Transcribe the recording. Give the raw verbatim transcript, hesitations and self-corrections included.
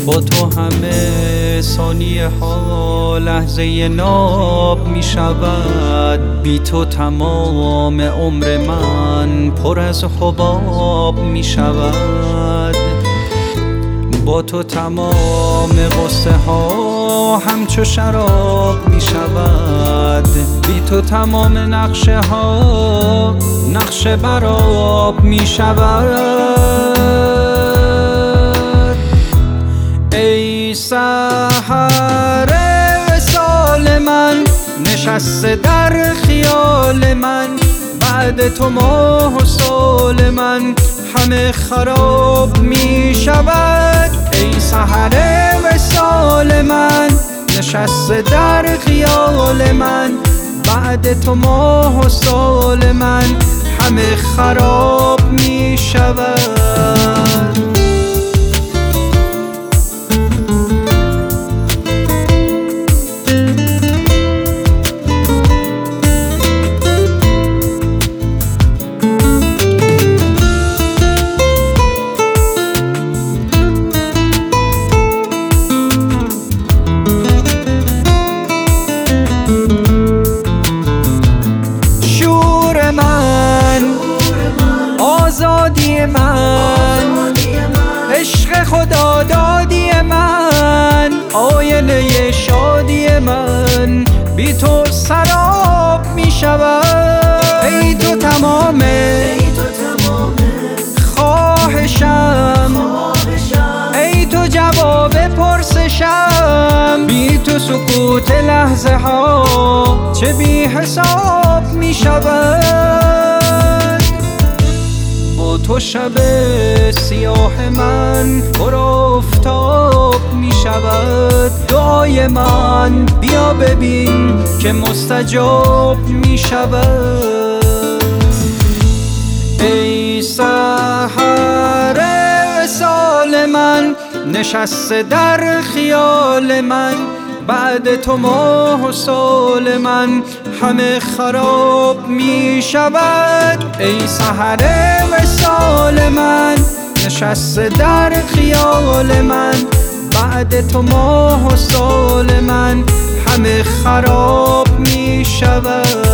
با تو همه ثانیه ها لحظه ناب می شود، بی تو تمام عمر من پر از حباب می شود. با تو تمام غصه ها همچو شراب می شود، بی تو تمام نقشه ها نقش براب می شود. ای سحر وصال من نشسته در خیال من، بعد تو ماه و سال من همه خراب می شود. ای سحر وصال من نشسته در خیال من، بعد تو ماه و سال من همه خراب می شود. آزادی من، عشق خدا دادی من، آینه شادی من بی تو سراب می شود. ای تو تمام خواهشم، ای تو جواب پرسشم، بی تو سکوت لحظه ها چه بی حساب می شود. تو شب سیاه من پر آفتاب می شود، دعای من بیا ببین که مستجاب می شود. ای سحر وصال من نشسته در خیال من، بعد تو ماه و سال من همه خراب می شود. ای سحر وصال من نشسته در خیال من، بعد تو ماه و سال من همه خراب می شود.